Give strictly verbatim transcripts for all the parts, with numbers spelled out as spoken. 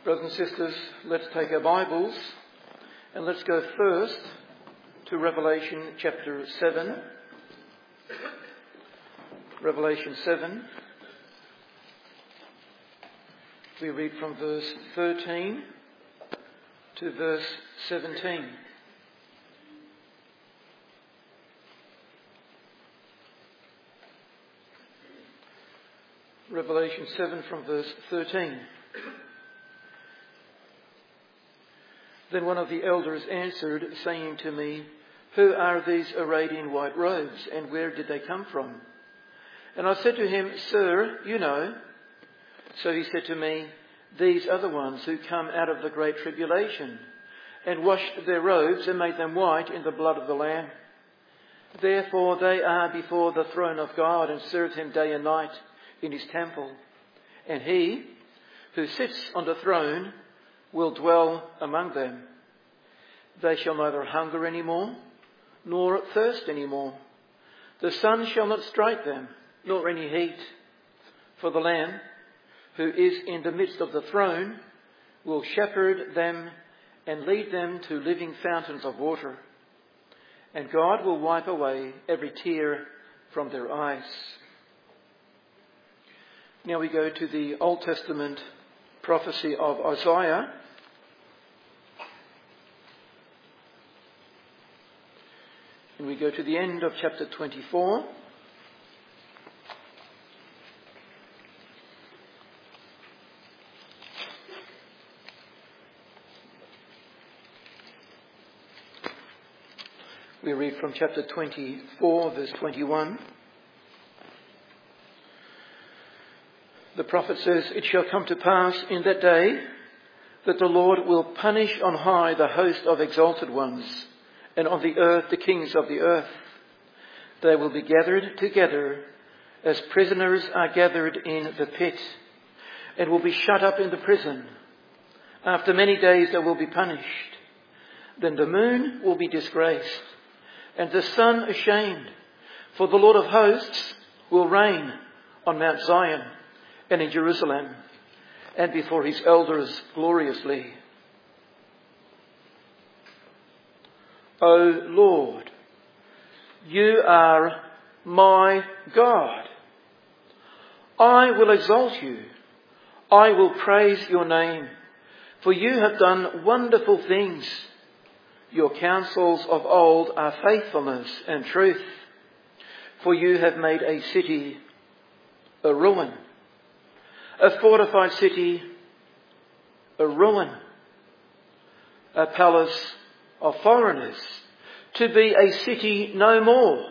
Brothers and sisters, let's take our Bibles and let's go first to Revelation chapter seven. Revelation seven. We read from verse thirteen to verse seventeen. Revelation seven from verse thirteen. Then one of the elders answered, saying to me, "Who are these arrayed in white robes, and where did they come from?" And I said to him, "Sir, you know." So he said to me, "These are the ones who come out of the great tribulation, and washed their robes and made them white in the blood of the Lamb. Therefore they are before the throne of God, and serve him day and night in his temple. And he who sits on the throne will dwell among them. They shall neither hunger any more, nor thirst any more. The sun shall not strike them, nor any heat. For the Lamb, who is in the midst of the throne, will shepherd them and lead them to living fountains of water. And God will wipe away every tear from their eyes." Now we go to the Old Testament prophecy of Isaiah. And we go to the end of chapter twenty-four. We read from chapter twenty-four, verse twenty-one. The prophet says, "It shall come to pass in that day that the Lord will punish on high the host of exalted ones, and on the earth the kings of the earth. They will be gathered together as prisoners are gathered in the pit, and will be shut up in the prison. After many days they will be punished. Then the moon will be disgraced, and the sun ashamed, for the Lord of hosts will reign on Mount Zion and in Jerusalem, and before his elders gloriously. O Lord, you are my God. I will exalt you. I will praise your name, for you have done wonderful things. Your counsels of old are faithfulness and truth. For you have made a city a ruin, a fortified city a ruin, a palace of foreigners, to be a city no more.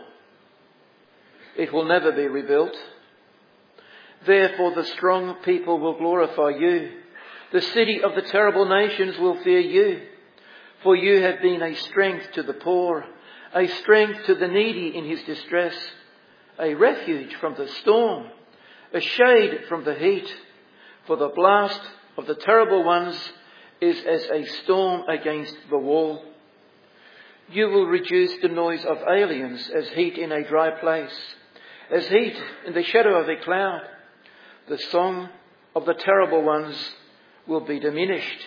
It will never be rebuilt. Therefore the strong people will glorify you. The city of the terrible nations will fear you. For you have been a strength to the poor, a strength to the needy in his distress, a refuge from the storm, a shade from the heat. For the blast of the terrible ones is as a storm against the wall. You will reduce the noise of aliens as heat in a dry place, as heat in the shadow of a cloud. The song of the terrible ones will be diminished."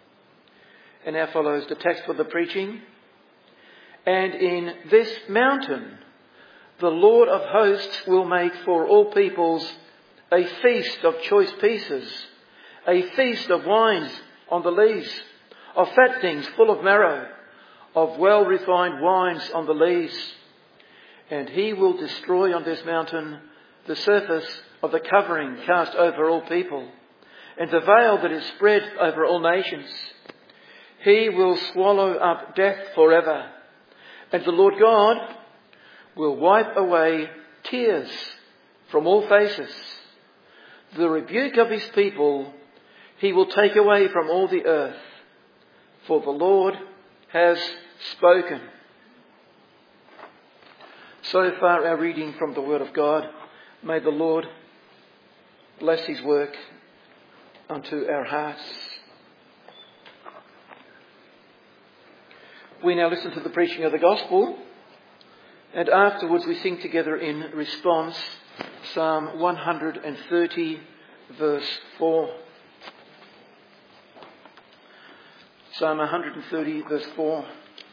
And now follows the text for the preaching. "And in this mountain the Lord of hosts will make for all peoples a feast of choice pieces, a feast of wines on the lees, of fat things full of marrow, of well-refined wines on the lees. And he will destroy on this mountain the surface of the covering cast over all people, and the veil that is spread over all nations. He will swallow up death forever, and the Lord God will wipe away tears from all faces. The rebuke of his people he will take away from all the earth, for the Lord has spoken." So far our reading from the Word of God. May the Lord bless his work unto our hearts. We now listen to the preaching of the Gospel, and afterwards we sing together in response Psalm one hundred thirty, verse four. Psalm one thirty, verse four.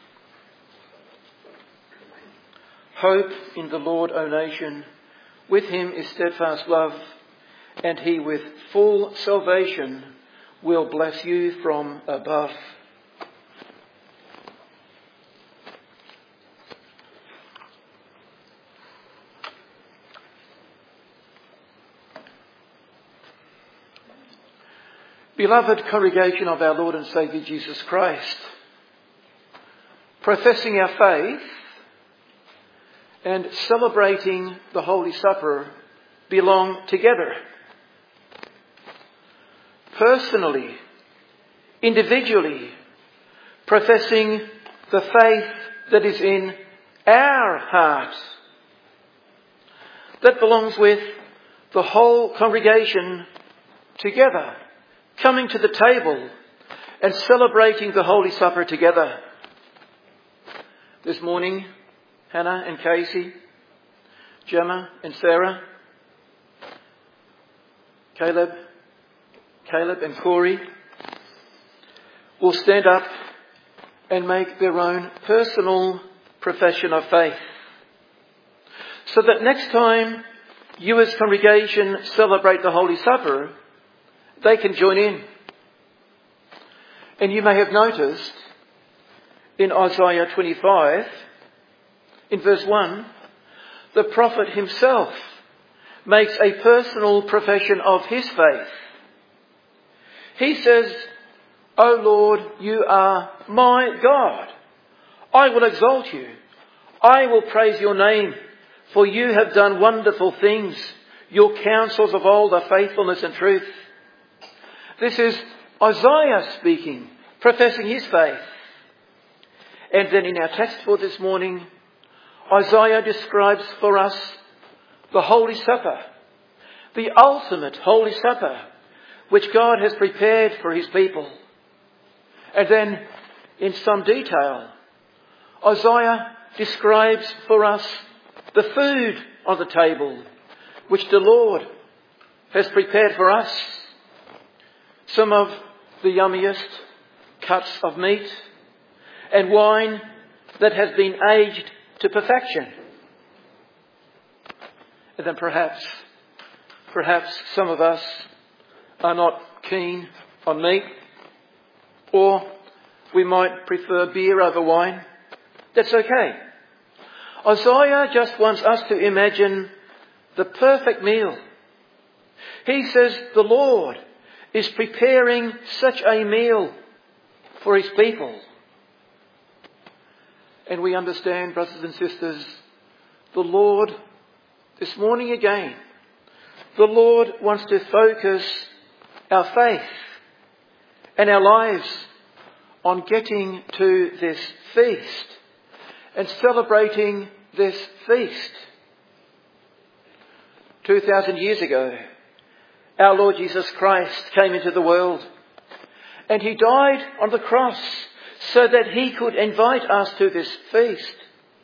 Hope in the Lord, O nation. With him is steadfast love, and he with full salvation will bless you from above. Beloved congregation of our Lord and Saviour Jesus Christ, professing our faith and celebrating the Holy Supper belong together. Personally, individually, professing the faith that is in our heart, that belongs with the whole congregation together, coming to the table and celebrating the Holy Supper together. This morning, Hannah and Casey, Gemma and Sarah, Caleb, Caleb and Corey will stand up and make their own personal profession of faith, so that next time you as congregation celebrate the Holy Supper, they can join in. And you may have noticed in Isaiah twenty-five, in verse one, the prophet himself makes a personal profession of his faith. He says, O Lord, you are my God. I will exalt you. I will praise your name, for you have done wonderful things. Your counsels of old are faithfulness and truth. This is Isaiah speaking, professing his faith. And then in our text for this morning, Isaiah describes for us the Holy Supper, the ultimate Holy Supper, which God has prepared for his people. And then, in some detail, Isaiah describes for us the food on the table, which the Lord has prepared for us. Some of the yummiest cuts of meat and wine that has been aged to perfection. And then perhaps, perhaps some of us are not keen on meat, or we might prefer beer over wine. That's okay. Isaiah just wants us to imagine the perfect meal. He says the Lord is preparing such a meal for his people. And we understand, brothers and sisters, the Lord, this morning again, the Lord wants to focus our faith and our lives on getting to this feast and celebrating this feast. Two thousand years ago, our Lord Jesus Christ came into the world, and he died on the cross so that he could invite us to this feast.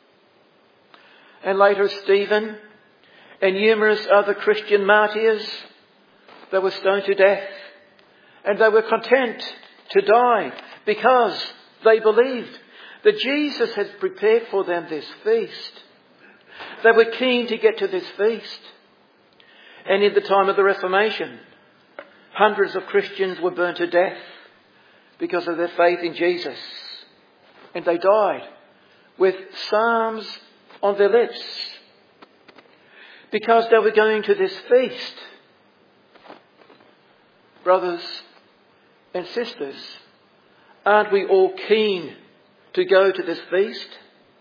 And later Stephen and numerous other Christian martyrs, they were stoned to death, and they were content to die because they believed that Jesus had prepared for them this feast. They were keen to get to this feast. And in the time of the Reformation, hundreds of Christians were burnt to death because of their faith in Jesus. And they died with psalms on their lips because they were going to this feast. Brothers and sisters, aren't we all keen to go to this feast?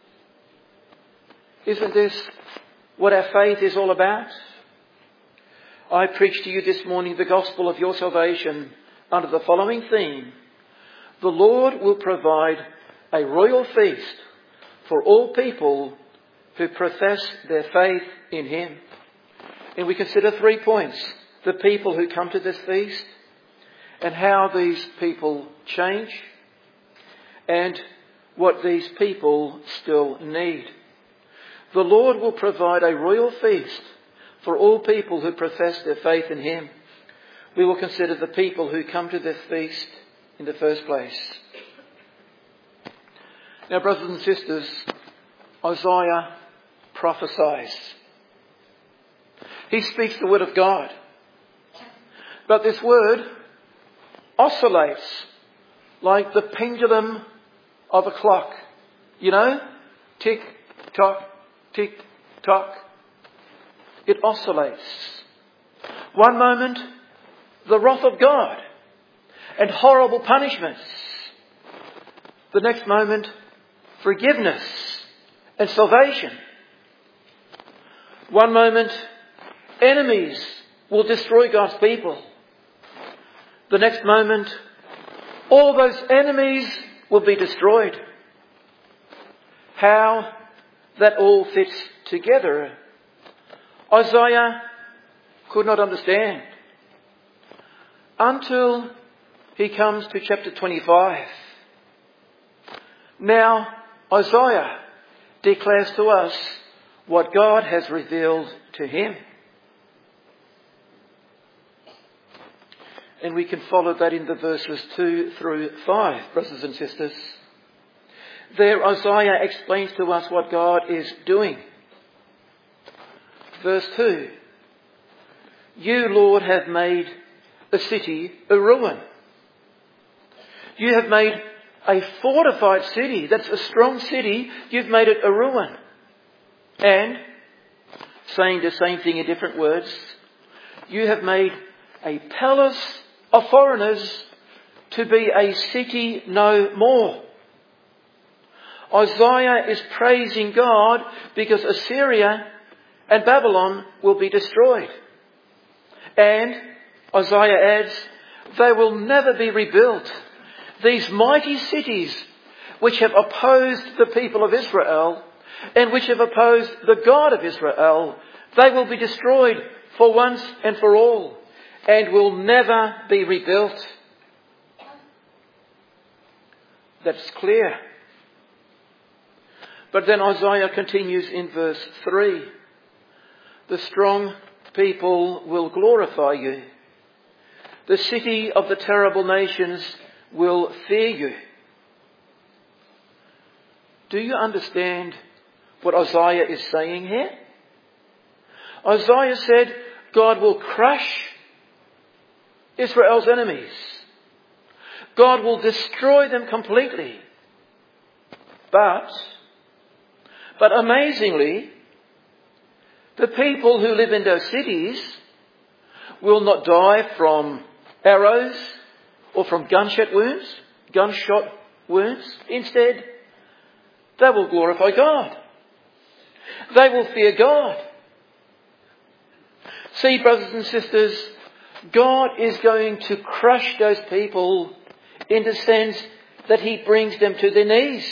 Isn't this what our faith is all about? I preach to you this morning the gospel of your salvation under the following theme: the Lord will provide a royal feast for all people who profess their faith in him. And we consider three points: the people who come to this feast, and how these people change, and what these people still need. The Lord will provide a royal feast for all people who profess their faith in him. We will consider the people who come to this feast in the first place. Now, brothers and sisters, Isaiah prophesies. He speaks the word of God. But this word oscillates like the pendulum of a clock. You know? Tick, tock, tick, tock. It oscillates. One moment, the wrath of God and horrible punishments. The next moment, forgiveness and salvation. One moment, enemies will destroy God's people. The next moment, all those enemies will be destroyed. How that all fits together, Isaiah could not understand until he comes to chapter twenty-five. Now, Isaiah declares to us what God has revealed to him. And we can follow that in the verses two through five, brothers and sisters. There Isaiah explains to us what God is doing. Verse two. You, Lord, have made a city a ruin. You have made a fortified city, that's a strong city, you've made it a ruin. And, saying the same thing in different words, you have made a palace of foreigners to be a city no more. Isaiah is praising God because Assyria and Babylon will be destroyed. And, Isaiah adds, they will never be rebuilt. These mighty cities which have opposed the people of Israel and which have opposed the God of Israel, they will be destroyed for once and for all and will never be rebuilt. That's clear. But then Isaiah continues in verse three. The strong people will glorify you. The city of the terrible nations will fear you. Do you understand what Isaiah is saying here? Isaiah said God will crush Israel's enemies. God will destroy them completely. But, but amazingly, the people who live in those cities will not die from arrows or from gunshot wounds, gunshot wounds. Instead, they will glorify God. They will fear God. See, brothers and sisters, God is going to crush those people in the sense that he brings them to their knees.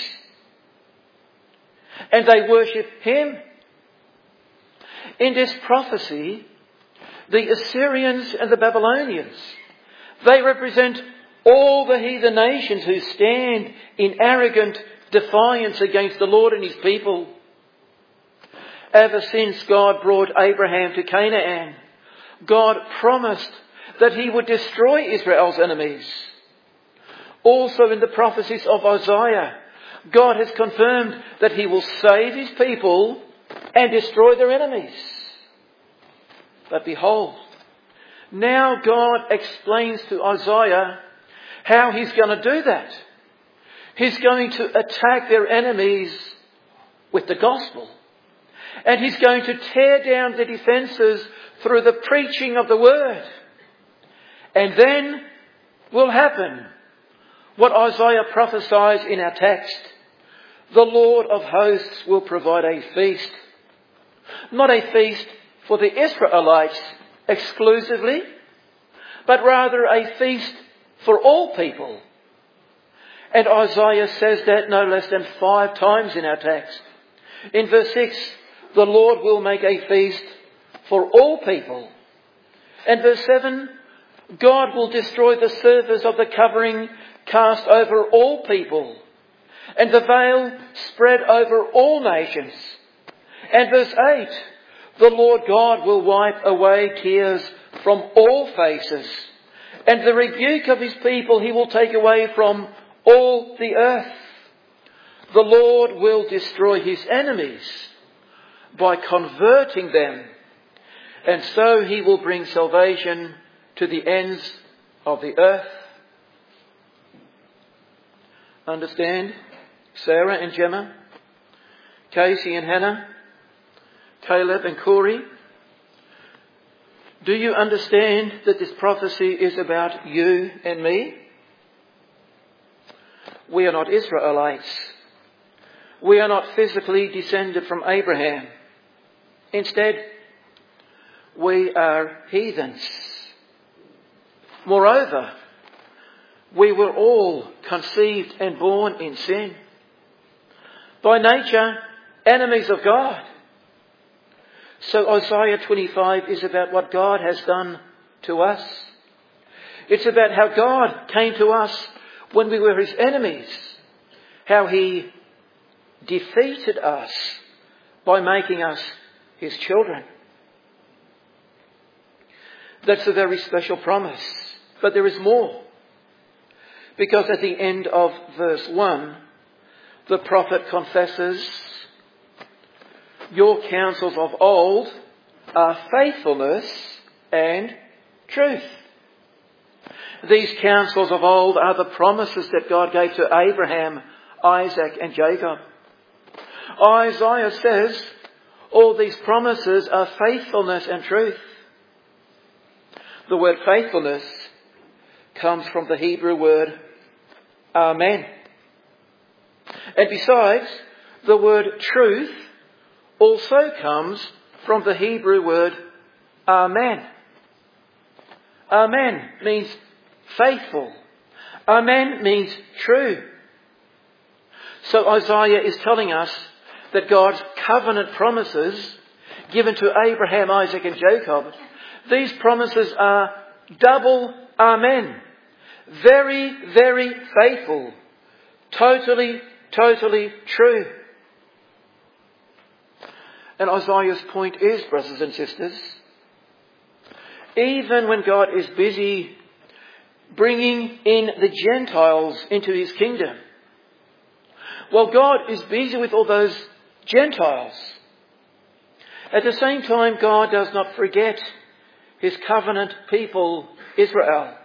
And they worship him. In this prophecy, the Assyrians and the Babylonians, they represent all the heathen nations who stand in arrogant defiance against the Lord and his people. Ever since God brought Abraham to Canaan, God promised that he would destroy Israel's enemies. Also in the prophecies of Isaiah, God has confirmed that he will save his people and destroy their enemies. But behold, now God explains to Isaiah how he's going to do that. He's going to attack their enemies with the gospel. And he's going to tear down the defences through the preaching of the word. And then will happen what Isaiah prophesies in our text. The Lord of hosts will provide a feast. Not a feast for the Israelites exclusively, but rather a feast for all people. And Isaiah says that no less than five times in our text. In verse six, the Lord will make a feast for all people. And verse seven, God will destroy the surface of the covering cast over all people, and the veil spread over all nations. And verse eight, the Lord God will wipe away tears from all faces, and the rebuke of his people he will take away from all the earth. The Lord will destroy his enemies by converting them, and so he will bring salvation to the ends of the earth. Understand? Sarah and Gemma, Casey and Hannah, Caleb and Corey. Do you understand that this prophecy is about you and me? We are not Israelites. We are not physically descended from Abraham. Instead, we are heathens. Moreover, we were all conceived and born in sin. By nature, enemies of God. So Isaiah twenty-five is about what God has done to us. It's about how God came to us when we were his enemies. How he defeated us by making us his children. That's a very special promise. But there is more. Because at the end of verse one, the prophet confesses, your counsels of old are faithfulness and truth. These counsels of old are the promises that God gave to Abraham, Isaac and Jacob. Isaiah says all these promises are faithfulness and truth. The word faithfulness comes from the Hebrew word amen. And besides, the word truth also comes from the Hebrew word amen. Amen means faithful. Amen means true. So Isaiah is telling us that God's covenant promises given to Abraham, Isaac and Jacob, these promises are double amen. Very, very faithful. Totally, totally true. And Isaiah's point is, brothers and sisters, even when God is busy bringing in the Gentiles into his kingdom, while God is busy with all those Gentiles, at the same time God does not forget his covenant people, Israel.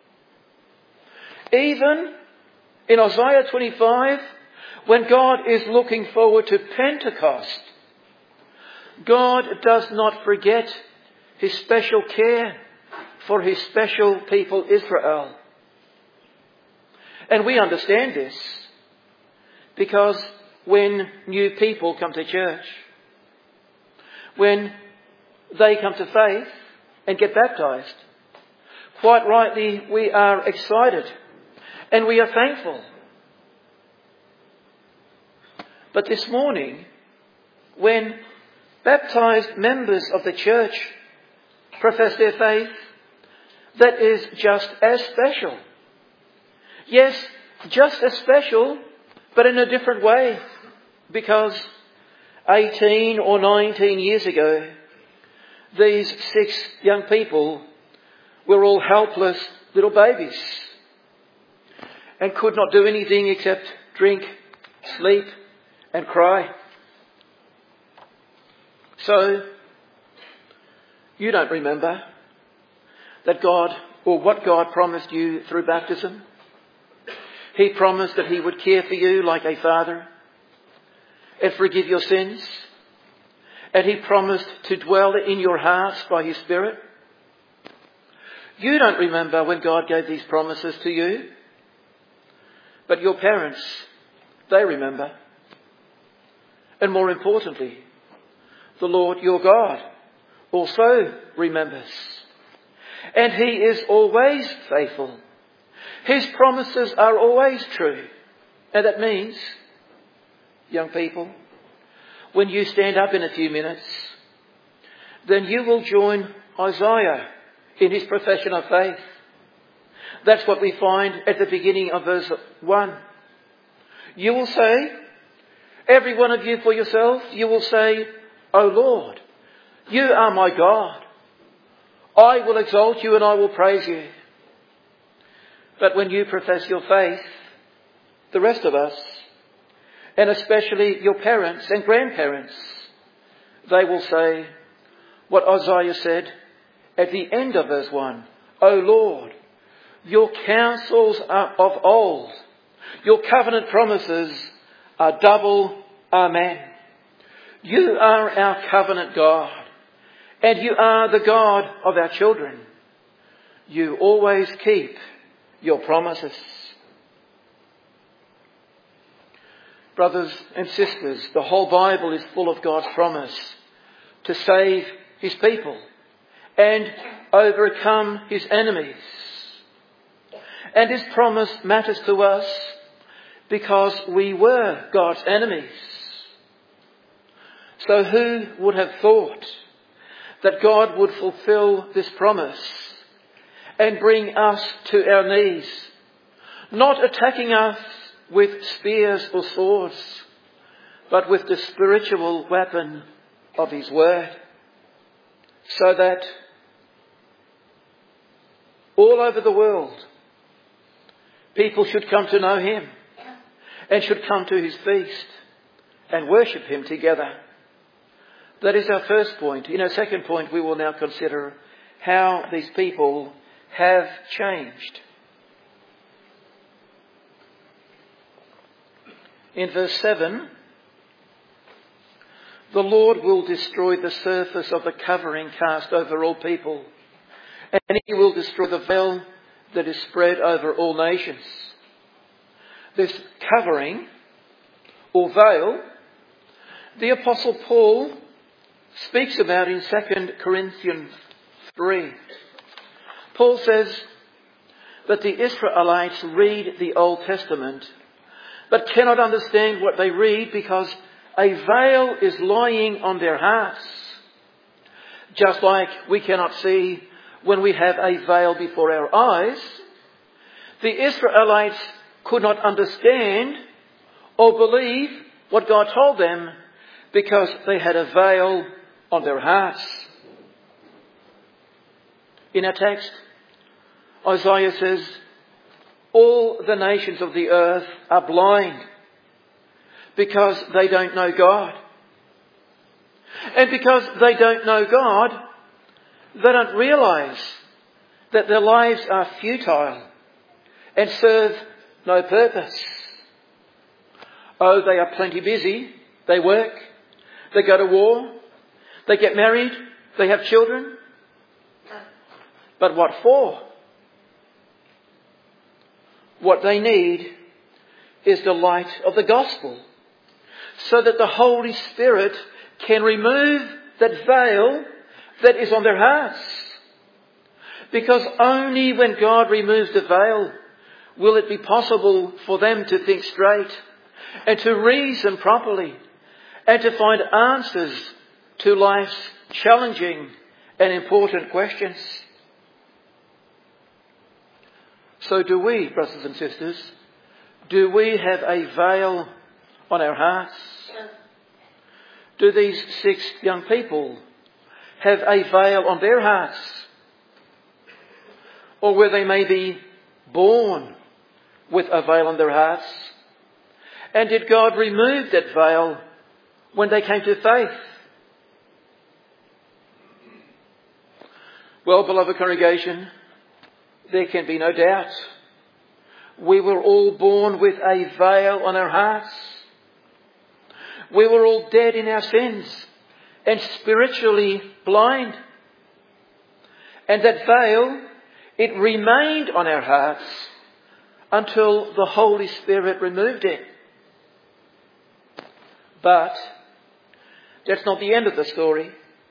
Even in Isaiah twenty-five, when God is looking forward to Pentecost, God does not forget his special care for his special people, Israel. And we understand this because when new people come to church, when they come to faith and get baptized, quite rightly we are excited and we are thankful. But this morning, when baptized members of the church profess their faith, that is just as special. Yes, just as special, but in a different way. Because eighteen or nineteen years ago, these six young people were all helpless little babies and could not do anything except drink, sleep and cry. So, you don't remember that God, or what God promised you through baptism? He promised that he would care for you like a father and forgive your sins. And he promised to dwell in your hearts by his Spirit. You don't remember when God gave these promises to you. But your parents, they remember. And more importantly, the Lord your God also remembers. And he is always faithful. His promises are always true. And that means, young people, when you stand up in a few minutes, then you will join Isaiah in his profession of faith. That's what we find at the beginning of verse one. You will say, every one of you for yourself, you will say, O Lord, you are my God. I will exalt you and I will praise you. But when you profess your faith, the rest of us, and especially your parents and grandparents, they will say what Isaiah said at the end of verse one. O Lord, your counsels are of old. Your covenant promises are double Amen. You are our covenant God, and you are the God of our children. You always keep your promises. Brothers and sisters, the whole Bible is full of God's promise to save his people and overcome his enemies. And this promise matters to us because we were God's enemies. So who would have thought that God would fulfill this promise and bring us to our knees, not attacking us with spears or swords, but with the spiritual weapon of his word, so that all over the world people should come to know him and should come to his feast and worship him together. That is our first point. In our second point, we will now consider how these people have changed. In verse seven, the Lord will destroy the surface of the covering cast over all people, and he will destroy the veil that is spread over all nations. This covering or veil, the Apostle Paul speaks about in Second Corinthians three. Paul says that the Israelites read the Old Testament but cannot understand what they read because a veil is lying on their hearts. Just like we cannot see when we have a veil before our eyes, the Israelites could not understand or believe what God told them because they had a veil on their hearts. In our text, Isaiah says, all the nations of the earth are blind because they don't know God. And because they don't know God, they don't realise that their lives are futile and serve no purpose. Oh, they are plenty busy. They work. They go to war. They get married. They have children. But what for? What they need is the light of the gospel, so that the Holy Spirit can remove that veil that is on their hearts. Because only when God removes the veil will it be possible for them to think straight and to reason properly and to find answers to life's challenging and important questions. So do we, brothers and sisters, do we have a veil on our hearts? Do these six young people have a veil on their hearts? Or were they maybe born with a veil on their hearts? And did God remove that veil when they came to faith? Well, beloved congregation, there can be no doubt. We were all born with a veil on our hearts. We were all dead in our sins and spiritually blind. And that veil, it remained on our hearts until the Holy Spirit removed it. But that's not the end of the story.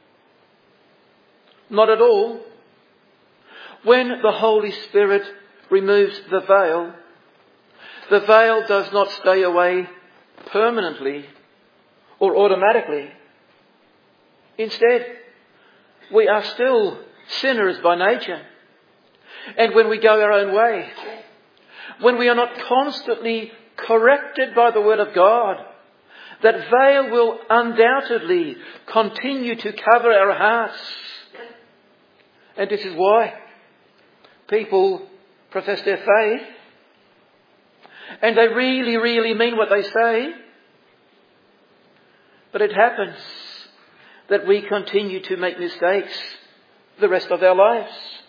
Not at all. When the Holy Spirit removes the veil, the veil does not stay away permanently or automatically. Instead, we are still sinners by nature. And when we go our own way, when we are not constantly corrected by the Word of God, that veil will undoubtedly continue to cover our hearts. And this is why people profess their faith, and they really, really mean what they say, But it happens that we continue to make mistakes the rest of our lives.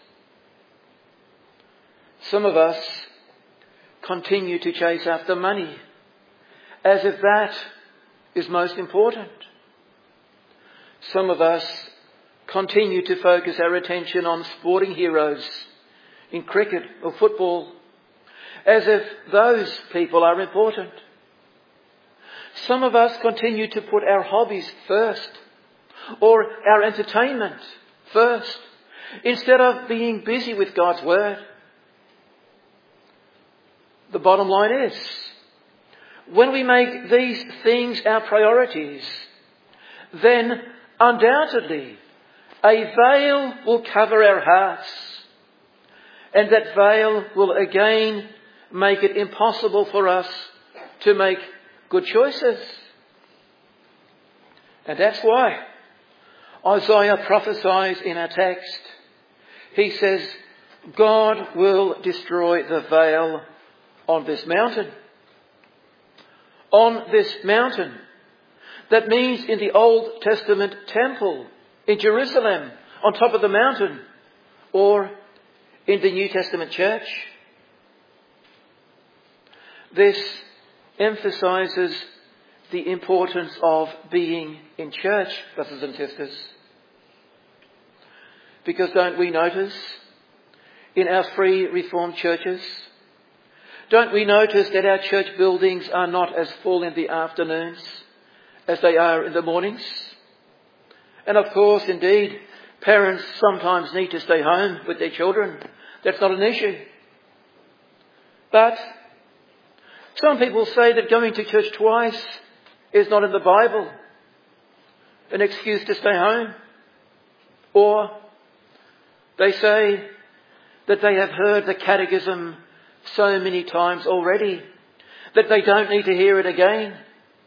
Some of us continue to chase after money as if that is most important. Some of us continue to focus our attention on sporting heroes in cricket or football as if those people are important. Some of us continue to put our hobbies first or our entertainment first instead of being busy with God's Word. The bottom line is, when we make these things our priorities, then undoubtedly a veil will cover our hearts, and that veil will again make it impossible for us to make good choices. And that's why Isaiah prophesies in our text. He says, God will destroy the veil on this mountain. On this mountain. That means in the Old Testament temple in Jerusalem, on top of the mountain, or in the New Testament church. This emphasizes the importance of being in church, brothers and sisters. Because don't we notice in our free Reformed churches, don't we notice that our church buildings are not as full in the afternoons as they are in the mornings? And of course, indeed, parents sometimes need to stay home with their children. That's not an issue. But some people say that going to church twice is not in the Bible, an excuse to stay home. Or they say that they have heard the catechism so many times already that they don't need to hear it again.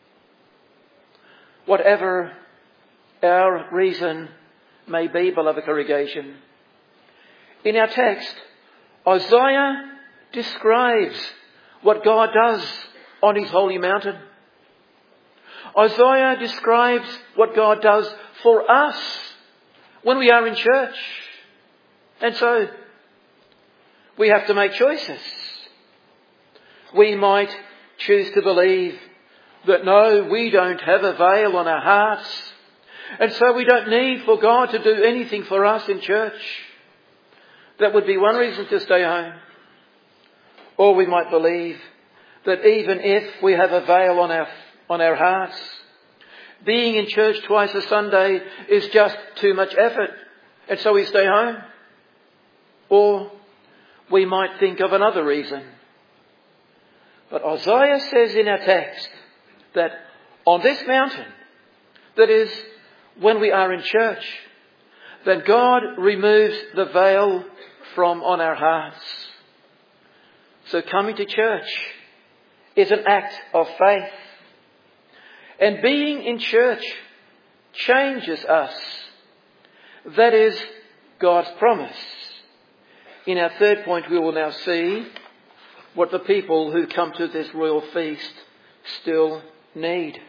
Whatever our reason may be, beloved congregation, in our text, Isaiah describes what God does on his holy mountain. Isaiah describes what God does for us when we are in church. And so, we have to make choices. We might choose to believe that no, we don't have a veil on our hearts, and so we don't need for God to do anything for us in church. That would be one reason to stay home. Or we might believe that even if we have a veil on our, on our hearts, being in church twice a Sunday is just too much effort, and so we stay home. Or we might think of another reason. But Isaiah says in our text that on this mountain, that is, when we are in church, that God removes the veil from on our hearts. So coming to church is an act of faith. And being in church changes us. That is God's promise. In our third point, we will now see what the people who come to this royal feast still need.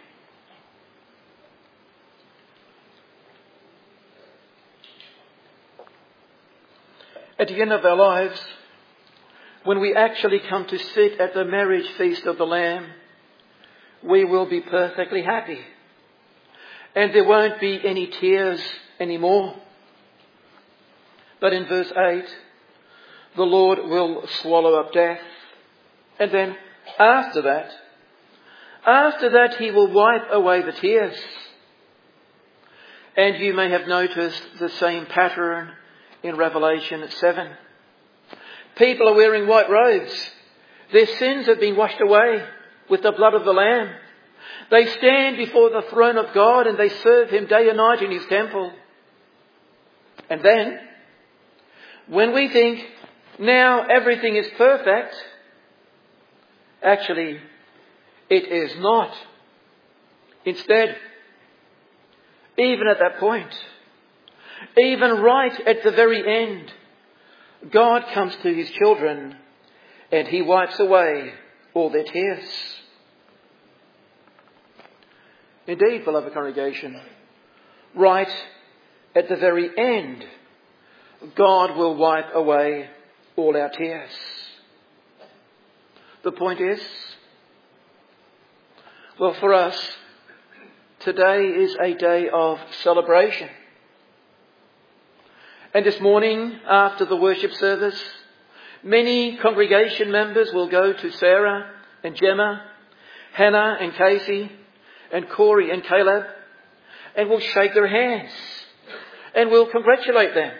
At the end of our lives, when we actually come to sit at the marriage feast of the Lamb, we will be perfectly happy. And there won't be any tears anymore. But in verse eight, the Lord will swallow up death. And then after that, after that he will wipe away the tears. And you may have noticed the same pattern in Revelation seven. People are wearing white robes. Their sins have been washed away with the blood of the Lamb. They stand before the throne of God and they serve him day and night in his temple. And then, when we think now everything is perfect, actually it is not. Instead, even at that point, even right at the very end, God comes to his children and he wipes away all their tears. Indeed, beloved congregation, right at the very end, God will wipe away all our tears. The point is, well, for us, today is a day of celebration. And this morning, after the worship service, many congregation members will go to Sarah and Gemma, Hannah and Casey, and Corey and Caleb, and will shake their hands and will congratulate them.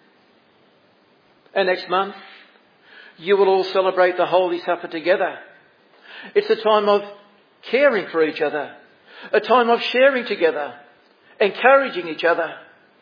And next month, you will all celebrate the Holy Supper together. It's a time of caring for each other, a time of sharing together, encouraging each other.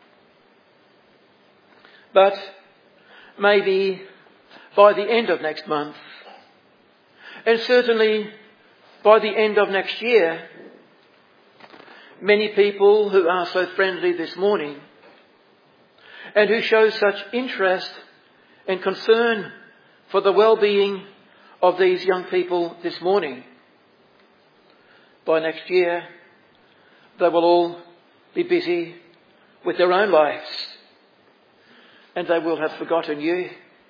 But maybe by the end of next month, and certainly by the end of next year, many people who are so friendly this morning and who show such interest and concern for the well-being of these young people this morning, by next year they will all be busy with their own lives and they will have forgotten you.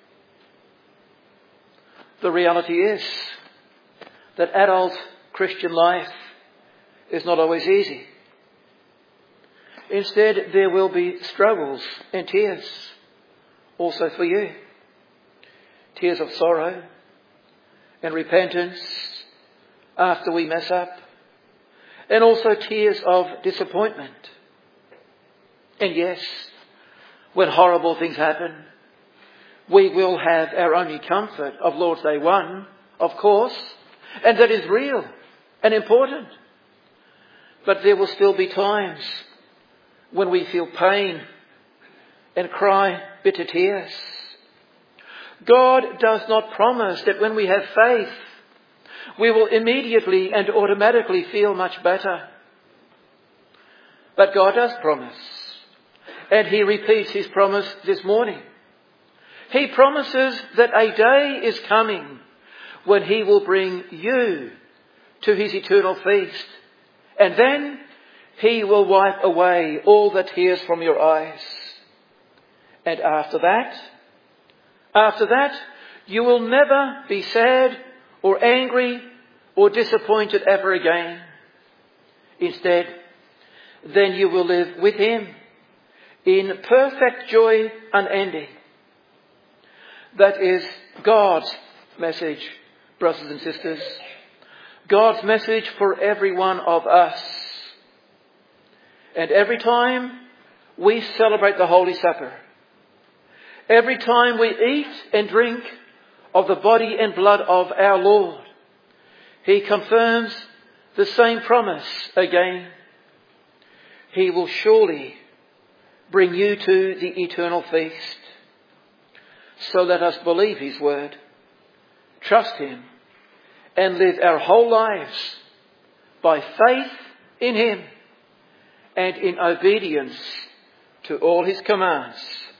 The reality is that adult Christian life is not always easy. Instead, there will be struggles and tears also for you. Tears of sorrow and repentance after we mess up. And also tears of disappointment. And yes, when horrible things happen, we will have our only comfort of Lord's Day one, of course, and that is real and important. But there will still be times when we feel pain and cry bitter tears. God does not promise that when we have faith, we will immediately and automatically feel much better. But God does promise, and He repeats His promise this morning. He promises that a day is coming when He will bring you to His eternal feast, and then He will wipe away all the tears from your eyes. And after that, after that, you will never be sad or angry or disappointed ever again. Instead, then you will live with Him in perfect joy unending. That is God's message, brothers and sisters. God's message for every one of us. And every time we celebrate the Holy Supper, every time we eat and drink of the body and blood of our Lord, He confirms the same promise again. He will surely bring you to the eternal feast. So let us believe His word, trust Him, and live our whole lives by faith in Him and in obedience to all His commands.